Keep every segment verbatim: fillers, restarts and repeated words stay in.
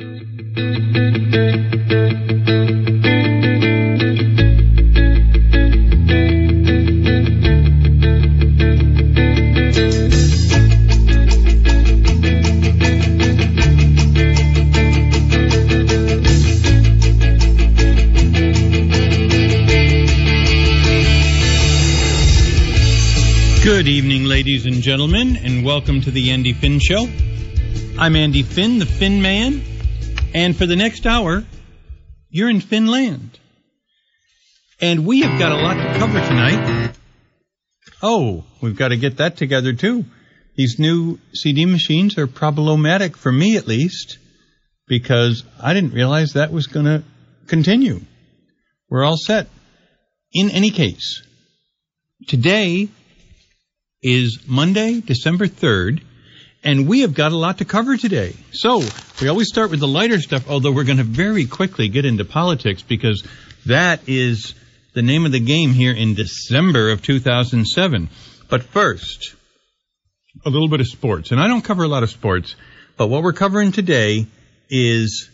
Good evening, ladies and gentlemen, and welcome to the Andy Finn Show. I'm Andy Finn, the Finn Man, and for the next hour, you're in Finland. And we have got a lot to cover tonight. Oh, we've got to get that together, too. These new C D machines are problematic, for me at least, because I didn't realize that was going to continue. We're all set. In any case, today is Monday, December third, and we have got a lot to cover today. So, we always start with the lighter stuff, although we're going to very quickly get into politics, because that is the name of the game here in December of two thousand seven. But first, a little bit of sports. And I don't cover a lot of sports, but what we're covering today is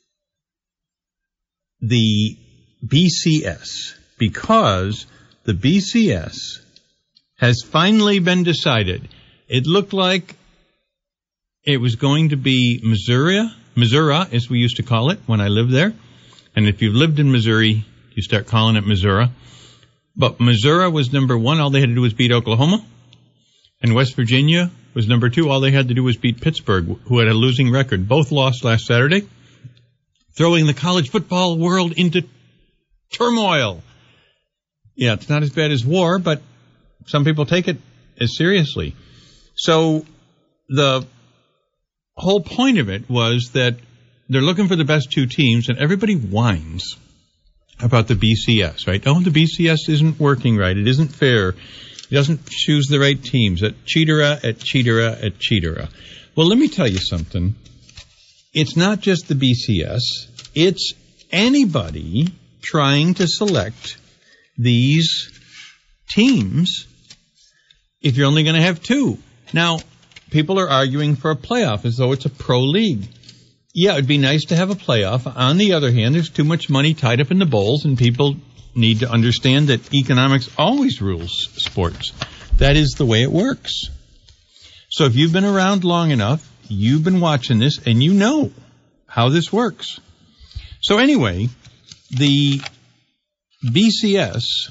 the B C S, because the B C S has finally been decided. It looked like it was going to be Missouri, Missouri, as we used to call it when I lived there. And if you've lived in Missouri, you start calling it Missouri. But Missouri was number one. All they had to do was beat Oklahoma. And West Virginia was number two. All they had to do was beat Pittsburgh, who had a losing record. Both lost last Saturday, throwing the college football world into turmoil. Yeah, it's not as bad as war, but some people take it as seriously. So the whole point of it was that they're looking for the best two teams, and everybody whines about the B C S, right? Oh, the B C S isn't working right. It isn't fair. It doesn't choose the right teams. At Cheatera, at Cheatera, at Cheatera. Well, let me tell you something. It's not just the B C S. It's anybody trying to select these teams if you're only going to have two. Now, people are arguing for a playoff as though it's a pro league. Yeah, it'd be nice to have a playoff. On the other hand, there's too much money tied up in the bowls, and people need to understand that economics always rules sports. That is the way it works. So if you've been around long enough, you've been watching this, and you know how this works. So anyway, the B C S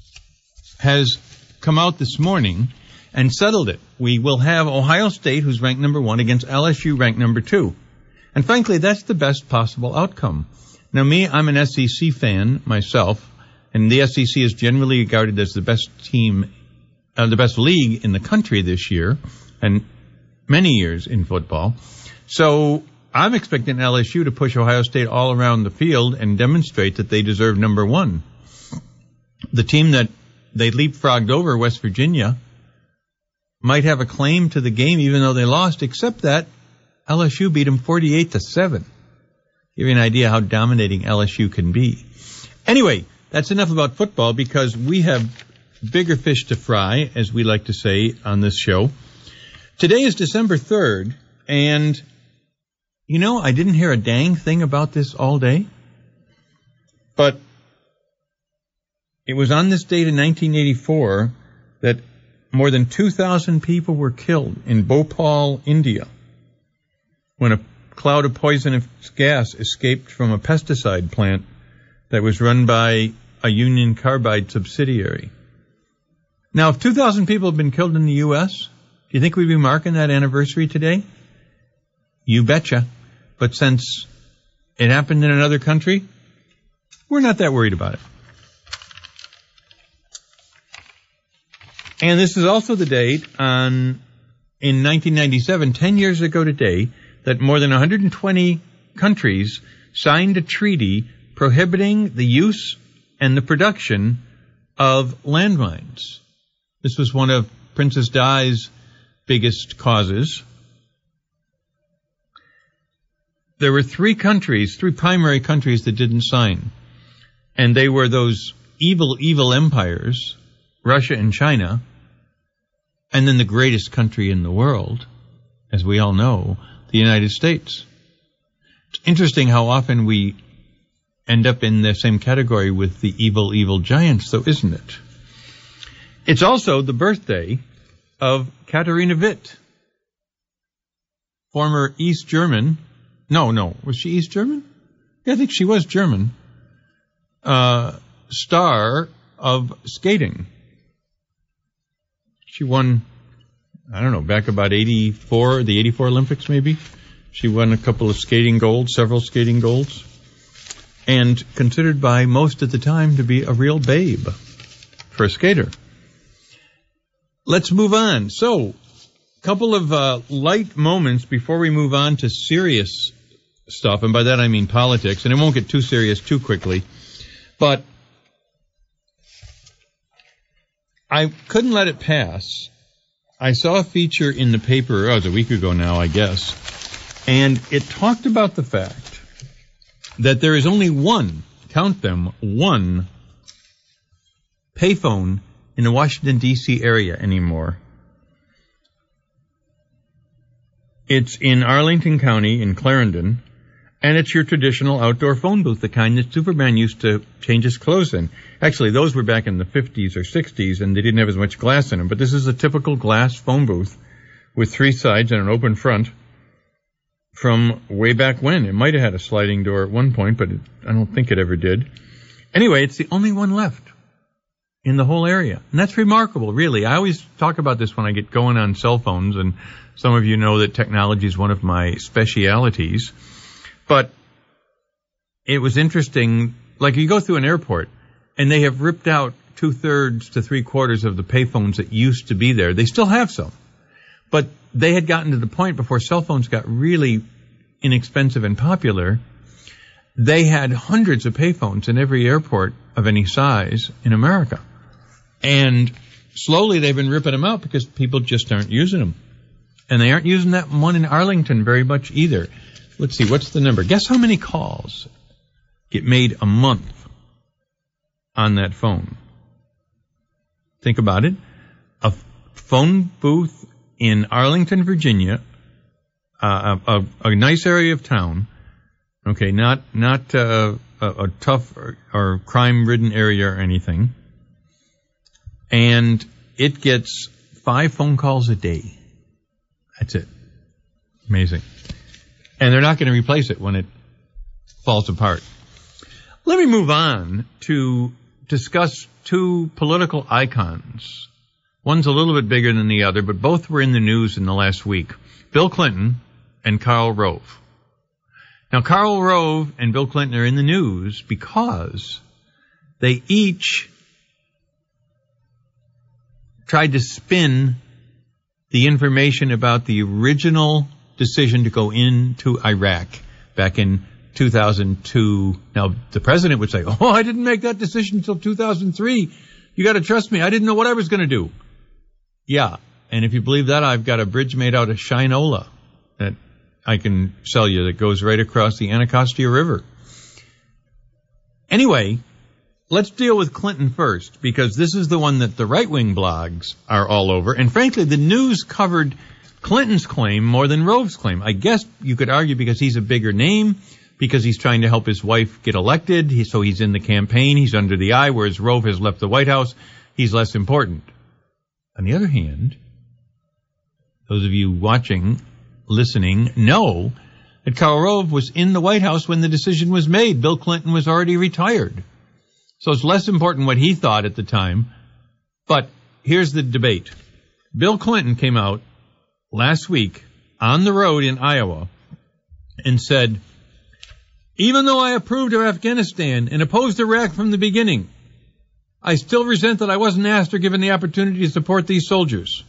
has come out this morning and settled it. We will have Ohio State, who's ranked number one, against L S U, ranked number two. And frankly, that's the best possible outcome. Now, me, I'm an S E C fan myself, and the S E C is generally regarded as the best team, uh, the best league in the country this year, and many years in football. So I'm expecting L S U to push Ohio State all around the field and demonstrate that they deserve number one. The team that they leapfrogged over, West Virginia, might have a claim to the game even though they lost, except that L S U beat them forty-eight to seven. Give you an idea how dominating L S U can be. Anyway, that's enough about football, because we have bigger fish to fry, as we like to say on this show. Today is December third, and you know, I didn't hear a dang thing about this all day, but it was on this date in nineteen eighty-four that more than two thousand people were killed in Bhopal, India, when a cloud of poisonous gas escaped from a pesticide plant that was run by a Union Carbide subsidiary. Now, if two thousand people have been killed in the U S, do you think we'd be marking that anniversary today? You betcha. But since it happened in another country, we're not that worried about it. And this is also the date on, in nineteen ninety-seven, ten years ago today, that more than one hundred twenty countries signed a treaty prohibiting the use and the production of landmines. This was one of Princess Di's biggest causes. There were three countries, three primary countries that didn't sign. And they were those evil, evil empires, Russia and China, and then the greatest country in the world, as we all know, the United States. It's interesting how often we end up in the same category with the evil, evil giants, though, isn't it? It's also the birthday of Katharina Witt, former East German. No, no. Was she East German? Yeah, I think she was German. Uh, star of skating. She won, I don't know, back about eighty-four, the eighty-four Olympics maybe. She won a couple of skating golds, several skating golds, and considered by most at the time to be a real babe for a skater. Let's move on. So, a couple of uh, light moments before we move on to serious stuff, and by that I mean politics, and it won't get too serious too quickly, but I couldn't let it pass. I saw a feature in the paper, oh, it was a week ago now, I guess, and it talked about the fact that there is only one, count them, one payphone in the Washington, D C area anymore. It's in Arlington County in Clarendon, and it's your traditional outdoor phone booth, the kind that Superman used to change his clothes in. Actually, those were back in the fifties or sixties, and they didn't have as much glass in them. But this is a typical glass phone booth with three sides and an open front from way back when. It might have had a sliding door at one point, but it, I don't think it ever did. Anyway, it's the only one left in the whole area. And that's remarkable, really. I always talk about this when I get going on cell phones, and some of you know that technology is one of my specialities. But it was interesting, like you go through an airport, and they have ripped out two-thirds to three-quarters of the payphones that used to be there. They still have some. But they had gotten to the point before cell phones got really inexpensive and popular, they had hundreds of payphones in every airport of any size in America. And slowly they've been ripping them out because people just aren't using them. And they aren't using that one in Arlington very much either. Let's see, what's the number? Guess how many calls get made a month on that phone? Think about it. A phone booth in Arlington, Virginia, uh, a, a, a nice area of town, okay, not not uh, a, a tough or, or crime-ridden area or anything, and it gets five phone calls a day. That's it. Amazing. And they're not going to replace it when it falls apart. Let me move on to discuss two political icons. One's a little bit bigger than the other, but both were in the news in the last week. Bill Clinton and Karl Rove. Now, Karl Rove and Bill Clinton are in the news because they each tried to spin the information about the original decision to go into Iraq back in two thousand two. Now, the president would say, oh, I didn't make that decision until two thousand three. You got to trust me. I didn't know what I was going to do. Yeah, and if you believe that, I've got a bridge made out of Shinola that I can sell you that goes right across the Anacostia River. Anyway, let's deal with Clinton first, because this is the one that the right-wing blogs are all over. And frankly, the news covered Clinton's claim more than Rove's claim. I guess you could argue because he's a bigger name, because he's trying to help his wife get elected, he, so he's in the campaign, he's under the eye, whereas Rove has left the White House, he's less important. On the other hand, those of you watching, listening, know that Karl Rove was in the White House when the decision was made. Bill Clinton was already retired. So it's less important what he thought at the time. But here's the debate. Bill Clinton came out last week on the road in Iowa and said, even though I approved of Afghanistan and opposed Iraq from the beginning, I still resent that I wasn't asked or given the opportunity to support these soldiers.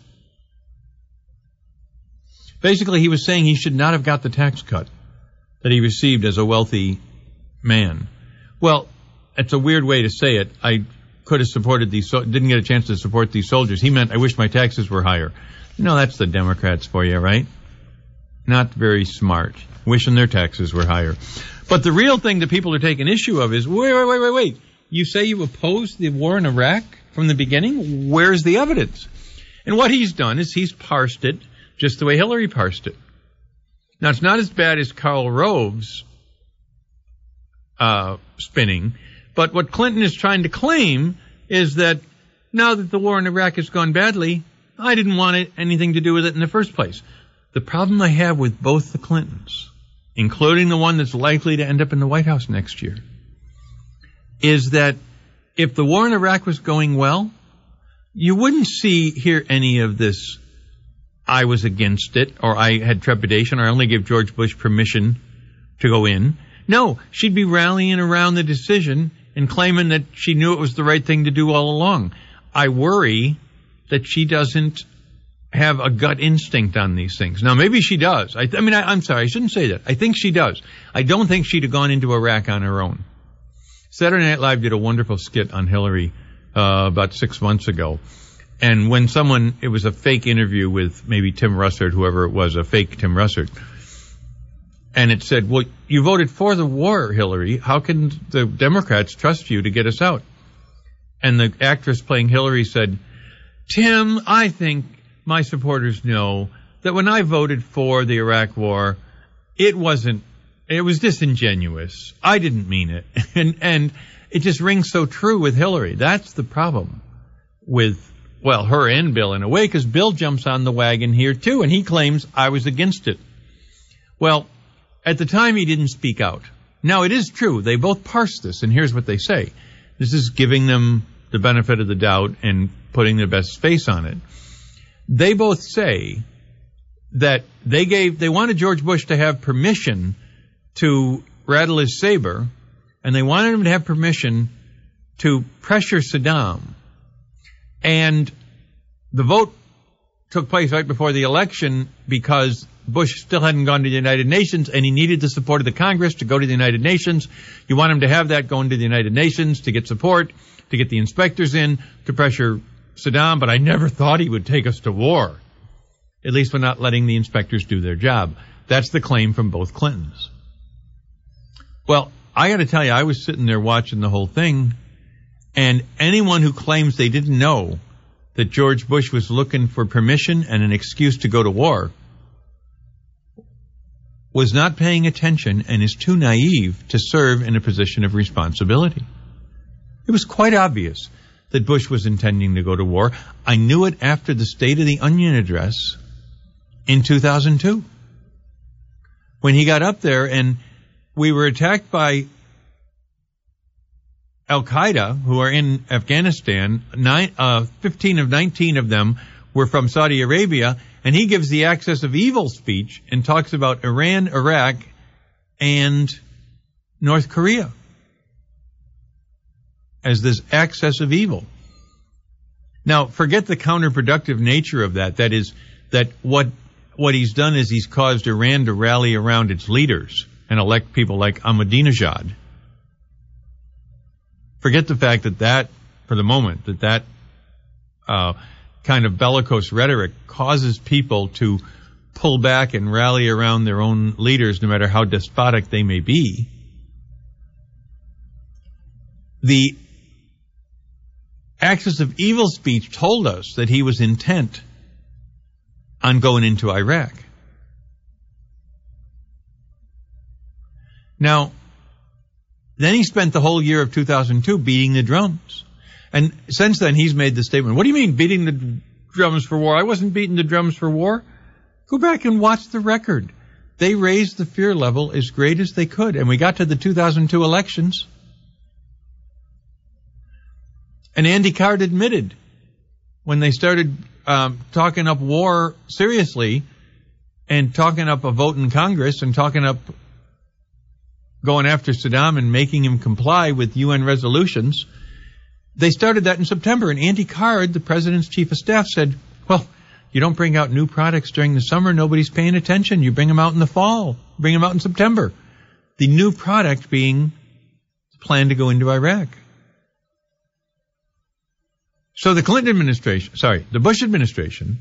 Basically, he was saying he should not have got the tax cut that he received as a wealthy man. Well, it's a weird way to say it. I could have supported these, so- didn't get a chance to support these soldiers. He meant I wish my taxes were higher. You know, that's the Democrats for you, right? Not very smart. Wishing their taxes were higher. But the real thing that people are taking issue of is, wait, wait, wait, wait, wait. You say you opposed the war in Iraq from the beginning? Where's the evidence? And what he's done is he's parsed it just the way Hillary parsed it. Now, it's not as bad as Karl Rove's uh, spinning. But what Clinton is trying to claim is that now that the war in Iraq has gone badly, I didn't want it, anything to do with it in the first place. The problem I have with both the Clintons, including the one that's likely to end up in the White House next year, is that if the war in Iraq was going well, you wouldn't see hear any of this, I was against it, or I had trepidation, or I only gave George Bush permission to go in. No, she'd be rallying around the decision and claiming that she knew it was the right thing to do all along. I worry that she doesn't have a gut instinct on these things. Now, maybe she does. I, I mean, I, I'm sorry, I shouldn't say that. I think she does. I don't think she'd have gone into Iraq on her own. Saturday Night Live did a wonderful skit on Hillary uh, about six months ago. And when someone, it was a fake interview with maybe Tim Russert, whoever it was, a fake Tim Russert. And it said, well, you voted for the war, Hillary. How can the Democrats trust you to get us out? And the actress playing Hillary said, Tim, I think my supporters know that when I voted for the Iraq war, it wasn't, it was disingenuous. I didn't mean it. And, and it just rings so true with Hillary. That's the problem with, well, her and Bill in a way, because Bill jumps on the wagon here too, and he claims I was against it. Well, at the time he didn't speak out. Now it is true. They both parse this, and here's what they say. This is giving them the benefit of the doubt and putting their best face on it. They both say that they gave, they wanted George Bush to have permission to rattle his saber, and they wanted him to have permission to pressure Saddam. And the vote took place right before the election because Bush still hadn't gone to the United Nations, and he needed the support of the Congress to go to the United Nations. You want him to have that going to the United Nations to get support, to get the inspectors in, to pressure Saddam, but I never thought he would take us to war. At least we're not letting the inspectors do their job. That's the claim from both Clintons. Well, I got to tell you, I was sitting there watching the whole thing, and anyone who claims they didn't know that George Bush was looking for permission and an excuse to go to war was not paying attention and is too naive to serve in a position of responsibility. It was quite obvious that Bush was intending to go to war. I knew it after the State of the Onion address in two thousand two. When he got up there and we were attacked by Al-Qaeda, who are in Afghanistan, nine, uh, fifteen of nineteen of them were from Saudi Arabia, and he gives the axis of evil speech and talks about Iran, Iraq, and North Korea as this axis of evil. Now, forget the counterproductive nature of that. That is, that what what he's done is he's caused Iran to rally around its leaders and elect people like Ahmadinejad. Forget the fact that that, for the moment, that that uh, kind of bellicose rhetoric causes people to pull back and rally around their own leaders, no matter how despotic they may be. The axis of evil speech told us that he was intent on going into Iraq. Now, then he spent the whole year of two thousand two beating the drums. And since then, he's made the statement, what do you mean beating the drums for war? I wasn't beating the drums for war. Go back and watch the record. They raised the fear level as great as they could. And we got to the two thousand two elections. And Andy Card admitted when they started um, talking up war seriously and talking up a vote in Congress and talking up going after Saddam and making him comply with U N resolutions, they started that in September. And Andy Card, the president's chief of staff, said, well, you don't bring out new products during the summer, nobody's paying attention. You bring them out in the fall, bring them out in September. The new product being the plan to go into Iraq. So the Clinton administration, sorry, the Bush administration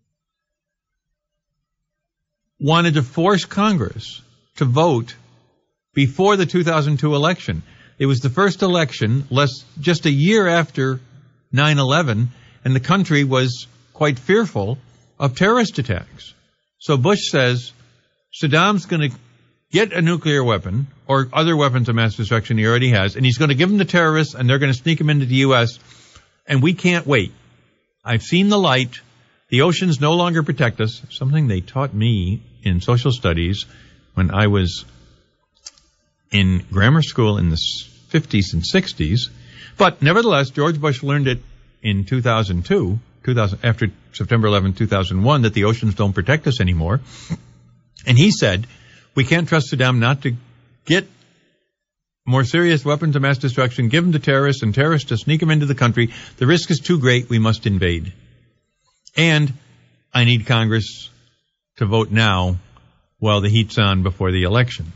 wanted to force Congress to vote before the two thousand two election. It was the first election less just a year after nine eleven, and the country was quite fearful of terrorist attacks. So Bush says Saddam's going to get a nuclear weapon or other weapons of mass destruction he already has, and he's going to give them to terrorists, and they're going to sneak them into the U S, and we can't wait. I've seen the light. The oceans no longer protect us, something they taught me in social studies when I was in grammar school in the fifties and sixties. But nevertheless, George Bush learned it in two thousand two, two thousand, after September eleventh, two thousand one, that the oceans don't protect us anymore. And he said, we can't trust Saddam not to get more serious weapons of mass destruction, give them to terrorists, and terrorists to sneak them into the country. The risk is too great. We must invade. And I need Congress to vote now while the heat's on before the election.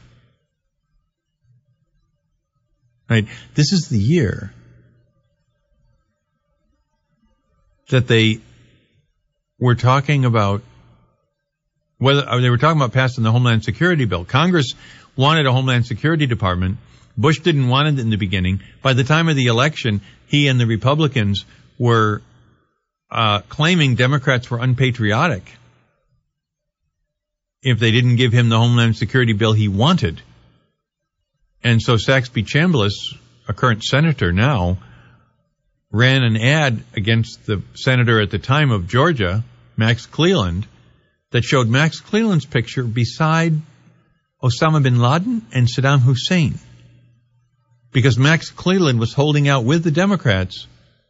Right? This is the year that they were talking about whether they were talking about passing the Homeland Security bill. Congress wanted a Homeland Security Department. Bush didn't want it in the beginning. By the time of the election, he and the Republicans were uh, claiming Democrats were unpatriotic if they didn't give him the Homeland Security bill he wanted. And so Saxby Chambliss, a current senator now, ran an ad against the senator at the time of Georgia, Max Cleland, that showed Max Cleland's picture beside Osama bin Laden and Saddam Hussein. Because Max Cleland was holding out with the Democrats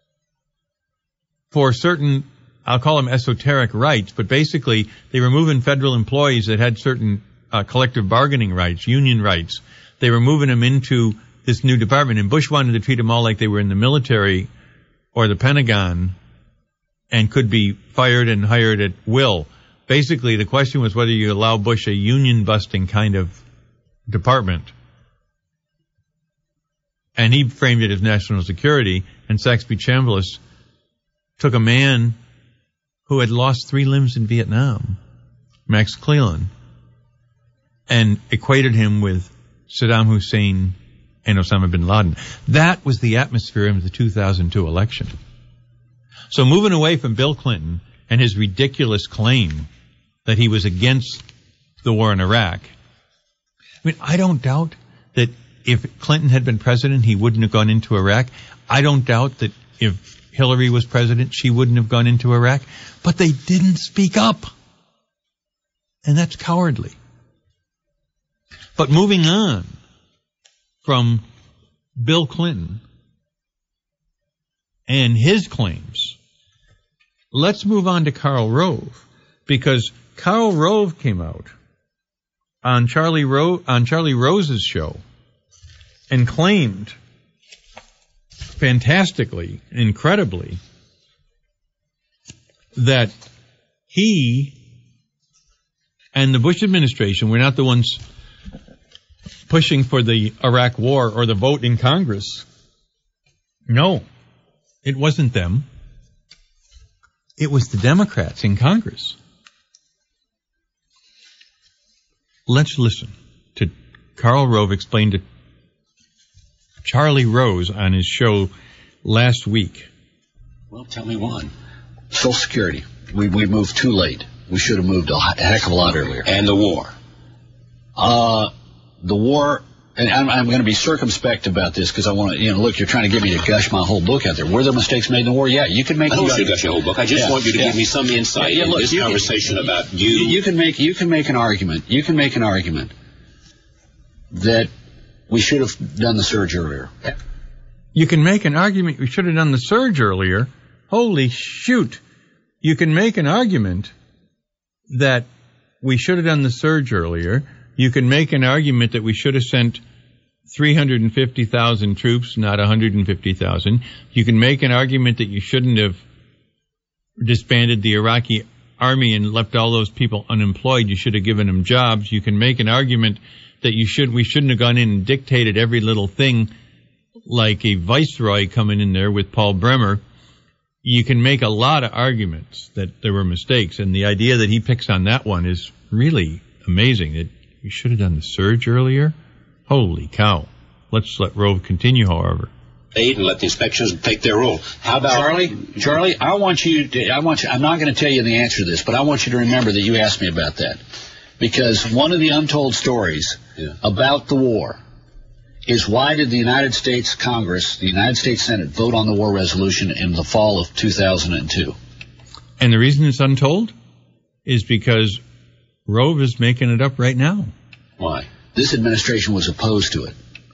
for certain, I'll call them esoteric rights, but basically they were moving federal employees that had certain uh, collective bargaining rights, union rights. They were moving them into this new department, and Bush wanted to treat them all like they were in the military or the Pentagon and could be fired and hired at will. Basically, the question was whether you allow Bush a union-busting kind of department. And he framed it as national security, and Saxby Chambliss took a man who had lost three limbs in Vietnam, Max Cleland, and equated him with Saddam Hussein and Osama bin Laden. That was the atmosphere of the two thousand two election. So moving away from Bill Clinton and his ridiculous claim that he was against the war in Iraq, I mean, I don't doubt that if Clinton had been president, he wouldn't have gone into Iraq. I don't doubt that if Hillary was president, she wouldn't have gone into Iraq. But they didn't speak up. And that's cowardly. But moving on from Bill Clinton and his claims, let's move on to Karl Rove, because Karl Rove came out on Charlie Ro- on Charlie Rose's show and claimed fantastically, incredibly, that he and the Bush administration were not the ones pushing for the Iraq war or the vote in Congress. No, it wasn't them. It was the Democrats in Congress. Let's listen to Karl Rove explain to Charlie Rose on his show last week. Well, tell me one. Social Security. We we moved too late. We should have moved a heck of a lot earlier. And the war. Uh, the war, and I'm, I'm going to be circumspect about this because I want to, you know, look, you're trying to get me to gush my whole book out there. Were there mistakes made in the war? Yeah, you can make. I don't want you to gush your whole book. I just yeah, want you to yeah. give me some insight yeah, yeah, look, in this conversation can, about you. You can make you can make an argument. You can make an argument that we should have done the surge earlier. You can make an argument we should have done the surge earlier. Holy shoot. You can make an argument that we should have done the surge earlier. You can make an argument that we should have sent three hundred fifty thousand troops, not one hundred fifty thousand. You can make an argument that you shouldn't have disbanded the Iraqi army and left all those people unemployed. You should have given them jobs. You can make an argument that you should we shouldn't have gone in and dictated every little thing like a viceroy coming in there with Paul Bremer. You can make a lot of arguments that there were mistakes, and the idea that he picks on that one is really amazing. That you should have done the surge earlier. Holy cow. Let's let Rove continue, however. And let the inspections take their role. How about Charlie? Charlie, I want you to, I want you, I'm not going to tell you the answer to this, but I want you to remember that you asked me about that. Because one of the untold stories yeah. about the war is why did the United States Congress, the United States Senate, vote on the war resolution in the fall of two thousand two? And the reason it's untold is because Rove is making it up right now. Why? This administration was opposed to it.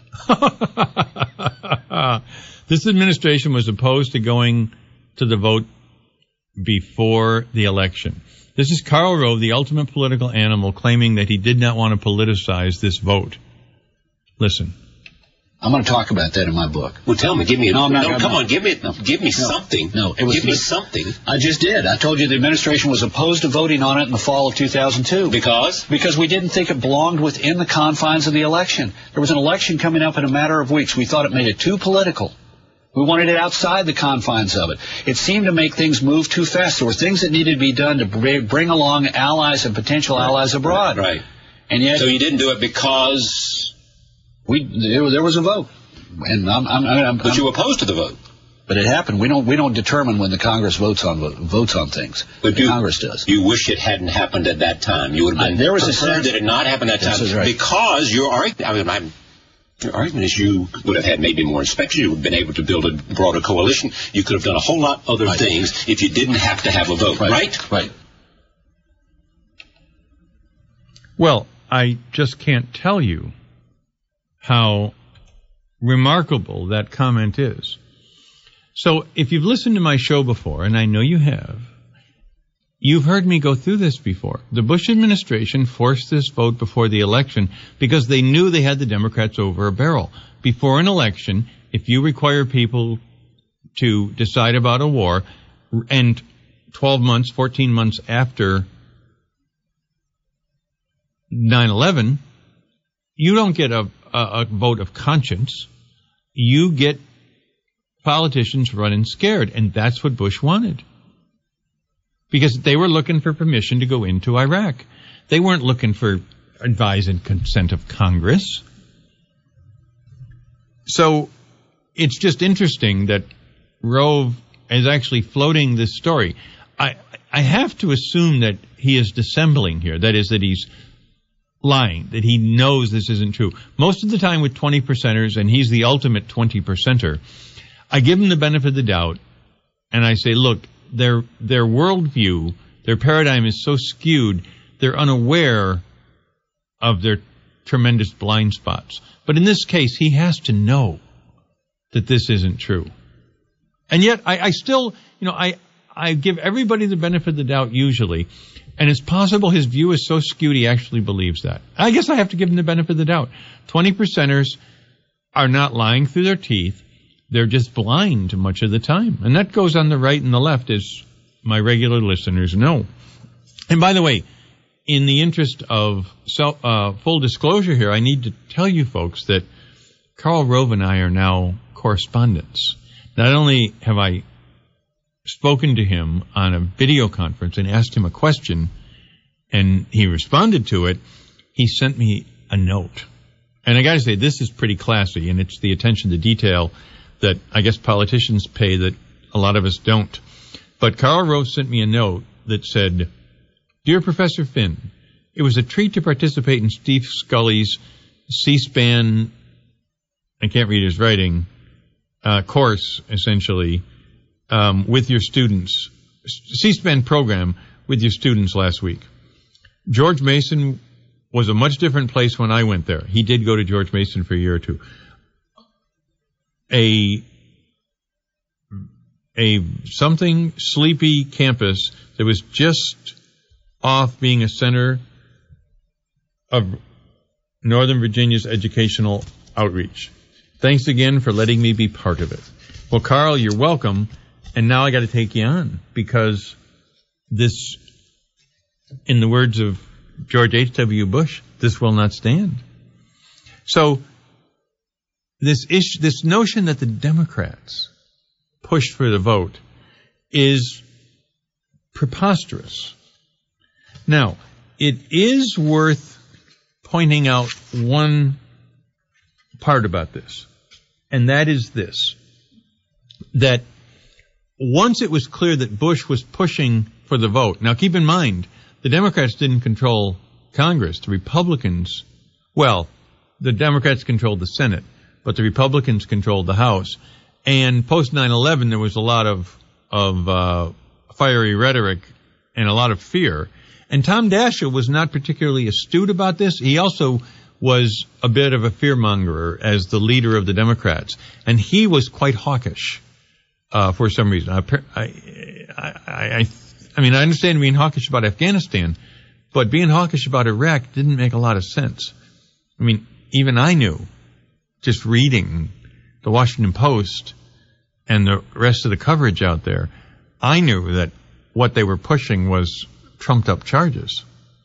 This administration was opposed to going to the vote before the election. This is Karl Rove, the ultimate political animal, claiming that he did not want to politicize this vote. Listen. I'm going to talk about that in my book. Well, tell me. Give me a... No, no, no come no. on. Give me no. Give me no. something. No, it was... Give me something. I just did. I told you the administration was opposed to voting on it in the fall of two thousand two. Because? Because we didn't think it belonged within the confines of the election. There was an election coming up in a matter of weeks. We thought it made it too political. We wanted it outside the confines of it. It seemed to make things move too fast. There were things that needed to be done to bring along allies and potential right. allies abroad. Right. And yet... So you didn't do it because... we there, there was a vote. And I'm, I'm, I'm, but I'm, you were opposed to the vote. But it happened. We don't we don't determine when the Congress votes on votes on things. But the you, Congress does. You wish it hadn't happened at that time. You would have been uh, there was concerned a sense that it not happened at that time right. because your argument. I mean, I'm, your argument is you would have had maybe more inspection. You would have been able to build a broader coalition. You could have done a whole lot other right. things if you didn't have to have a vote. Right. Right. Right. Well, I just can't tell you how remarkable that comment is. So if you've listened to my show before, and I know you have, you've heard me go through this before. The Bush administration forced this vote before the election because they knew they had the Democrats over a barrel. Before an election, if you require people to decide about a war, and twelve months, fourteen months after nine eleven, you don't get a, a, a vote of conscience. You get politicians running scared, and that's what Bush wanted. Because they were looking for permission to go into Iraq. They weren't looking for advice and consent of Congress. So it's just interesting that Rove is actually floating this story. I I have to assume that he is dissembling here. That is, that he's lying, that he knows this isn't true. Most of the time with twenty percenters, and he's the ultimate twenty percenter, I give him the benefit of the doubt, and I say, look, their their worldview, their paradigm is so skewed, they're unaware of their tremendous blind spots. But in this case, he has to know that this isn't true. And yet, I, I still, you know, I, I give everybody the benefit of the doubt usually, and it's possible his view is so skewed he actually believes that. I guess I have to give him the benefit of the doubt. twenty percenters are not lying through their teeth. They're just blind much of the time. And that goes on the right and the left, as my regular listeners know. And by the way, in the interest of self, uh, full disclosure here, I need to tell you folks that Karl Rove and I are now correspondents. Not only have I spoken to him on a video conference and asked him a question, and he responded to it, he sent me a note. And I got to say, this is pretty classy, and it's the attention to detail that I guess politicians pay that a lot of us don't. But Karl Rove sent me a note that said, "Dear Professor Finn, it was a treat to participate in Steve Scully's C-SPAN, I can't read his writing, uh, course, essentially, um, with your students, C-SPAN program with your students last week. George Mason was a much different place when I went there." He did go to George Mason for a year or two. A a something sleepy campus that was just off being a center of Northern Virginia's educational outreach. Thanks again for letting me be part of it. Well, Karl, you're welcome. And now I got to take you on, because this, in the words of George H W Bush, this will not stand. So this issue, this notion that the Democrats pushed for the vote is preposterous. Now, it is worth pointing out one part about this, and that is this, that once it was clear that Bush was pushing for the vote, now keep in mind, the Democrats didn't control Congress. The Republicans, well, the Democrats controlled the Senate, but the Republicans controlled the House. And post nine eleven, there was a lot of, of uh, fiery rhetoric and a lot of fear. And Tom Daschle was not particularly astute about this. He also was a bit of a fearmonger as the leader of the Democrats. And he was quite hawkish uh, for some reason. I, I, I, I mean, I understand being hawkish about Afghanistan, but being hawkish about Iraq didn't make a lot of sense. I mean, even I knew, just reading the Washington Post and the rest of the coverage out there, I knew that what they were pushing was trumped up charges.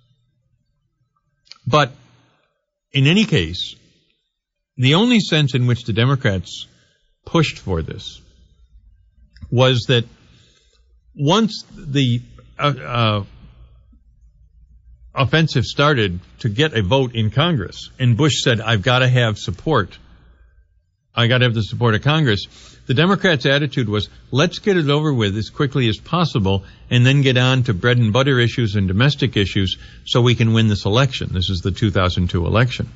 But in any case, the only sense in which the Democrats pushed for this was that once the uh, uh, offensive started to get a vote in Congress, and Bush said, I've got to have support, I got to have the support of Congress, the Democrats' attitude was, let's get it over with as quickly as possible and then get on to bread and butter issues and domestic issues so we can win this election. This is the two thousand two election.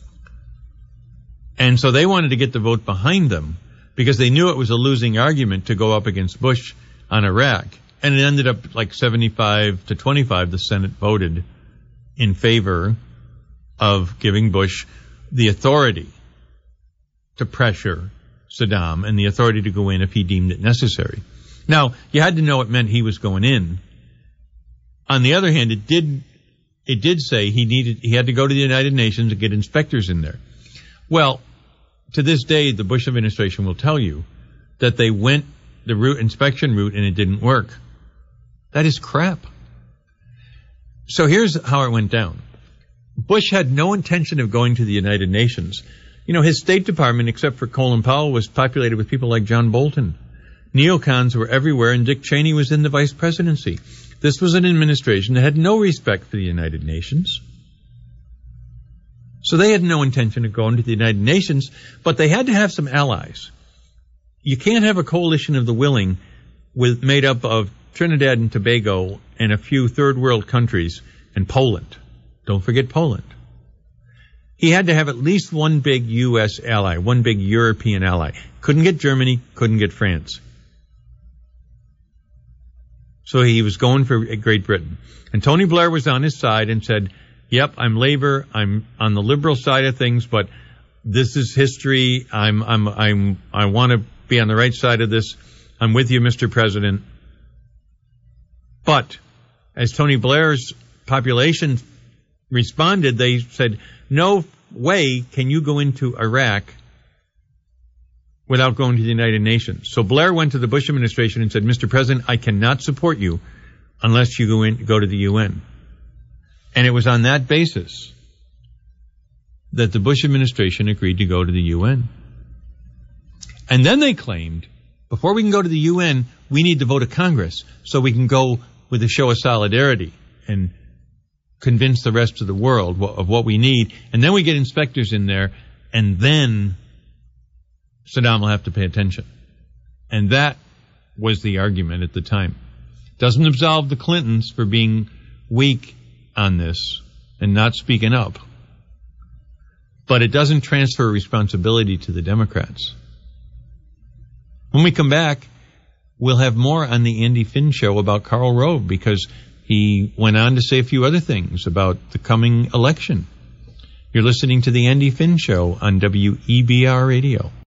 And so they wanted to get the vote behind them because they knew it was a losing argument to go up against Bush on Iraq. And it ended up like seventy-five to twenty-five. The Senate voted in favor of giving Bush the authority to pressure Saddam and the authority to go in if he deemed it necessary. Now, you had to know it meant he was going in. On the other hand, it did it did say he needed he had to go to the United Nations and get inspectors in there. Well, to this day, the Bush administration will tell you that they went the route inspection route and it didn't work. That is crap. So here's how it went down. Bush had no intention of going to the United Nations. You know, his State Department, except for Colin Powell, was populated with people like John Bolton. Neocons were everywhere, and Dick Cheney was in the vice presidency. This was an administration that had no respect for the United Nations. So they had no intention of going to the United Nations, but they had to have some allies. You can't have a coalition of the willing with made up of Trinidad and Tobago and a few third world countries and Poland. Don't forget Poland. He had to have at least one big U S ally, one big European ally. Couldn't get Germany, couldn't get France. So he was going for Great Britain. And Tony Blair was on his side and said, yep, I'm Labour, I'm on the liberal side of things, but this is history. I'm, I'm, I'm, I want to be on the right side of this. I'm with you, Mister President. But as Tony Blair's population responded, they said, no way can you go into Iraq without going to the United Nations. So Blair went to the Bush administration and said, Mister President, I cannot support you unless you go in, go to the U N. And it was on that basis that the Bush administration agreed to go to the U N. And then they claimed, before we can go to the U N, we need the vote of Congress so we can go with a show of solidarity and convince the rest of the world of what we need. And then we get inspectors in there, and then Saddam will have to pay attention. And that was the argument at the time. Doesn't absolve the Clintons for being weak on this and not speaking up. But it doesn't transfer responsibility to the Democrats. When we come back, we'll have more on the Andy Finn show about Karl Rove, because he went on to say a few other things about the coming election. You're listening to the Andy Finn show on W E B R Radio.